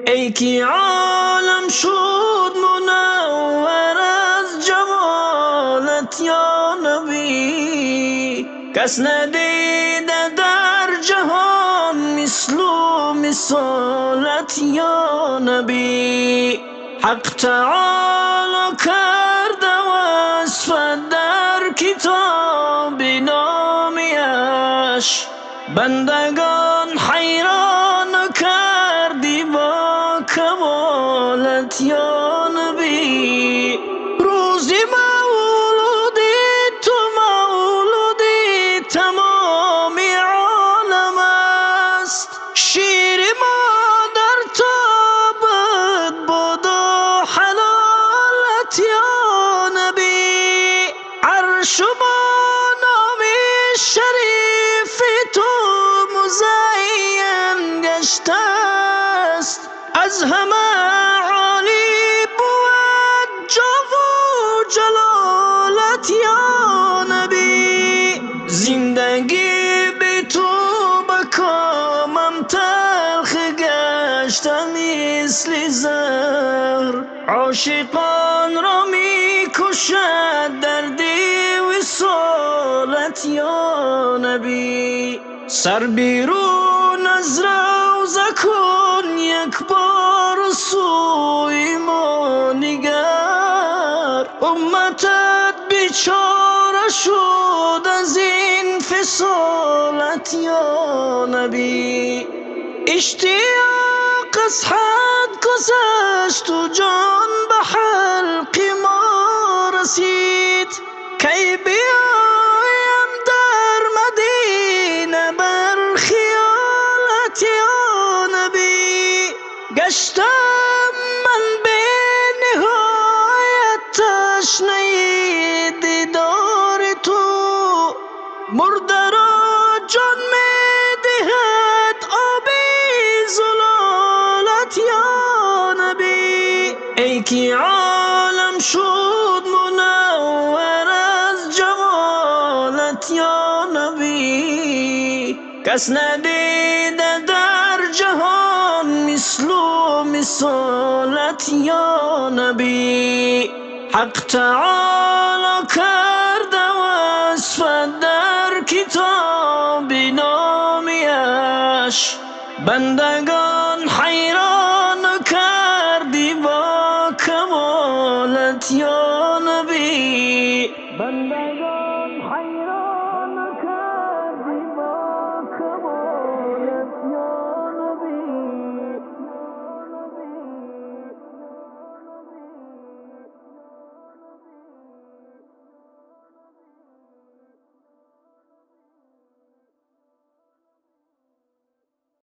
ای کی عالم شد منور از جمالت یا نبی، کس ندیده در جهان مثل و مثالت یا نبی. حق تعالی کرده وصفت در کتاب نامیش، بندگان حیران کردی با کمالت یا نبی. روزی مولودی تو مولودی تمامی عالم است، شیر مادر تا بد بود و حلالت یا نبی. عرش و با نامی شریف تو مزین گشته است، از همه عالی بود جاه و جلالت یا نبی. زندگی بی تو به کامم تلخ گشته مثل زهر، عاشقان را می کشد دردی وصالت یا نبی. سر بیرون از روضه کن یک بار سوی ما نگر، امتت بیچاره شد از این فصالت یا نبی. اشتیاق از حد گذشت و جان به حلق ما رسید، کی بیایم در مدینه بر خیالت یا نبی. گشتم من به نهایت تشنه دیدار تو، مرده را جان می دهد آبی زلالت یا نبی. ای کی عالم شد منور از جمالت یا نبی، کس ندیده در جهان مثل و مثالت یا نبی. حق تعالی کرده وصفت در کتاب نامیش، بندگان